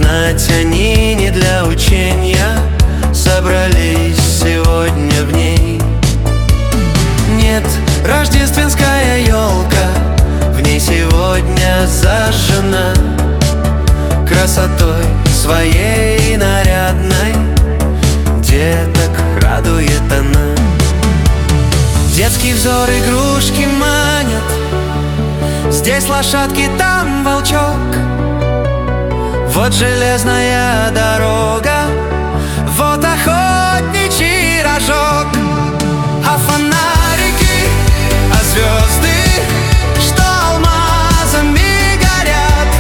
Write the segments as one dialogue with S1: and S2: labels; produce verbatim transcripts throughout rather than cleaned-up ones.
S1: знать, они не для учения собрались сегодня в ней. Нет, рождественская елка в ней сегодня зажжена красотой своей нарядной, деток радует она. Детский взор игрушки манят, здесь лошадки, там волчок. Вот железная дорога, вот охотничий рожок. А фонарики, а звезды, что алмазами горят,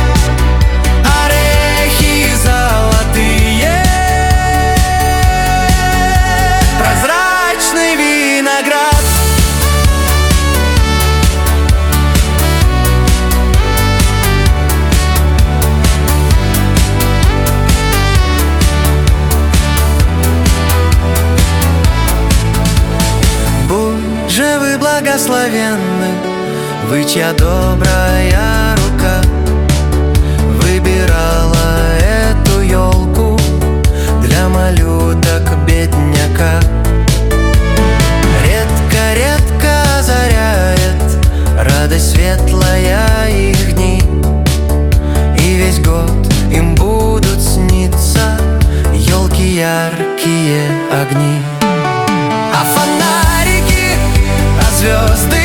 S1: орехи золотые, прозрачный виноград. Же вы благословенны, вы, чья добрая рука выбирала эту елку для малюток бедняка. Редко-редко озаряет радость светлая их дни, и весь год им будут сниться елки яркие огни. А фонарики, а звезды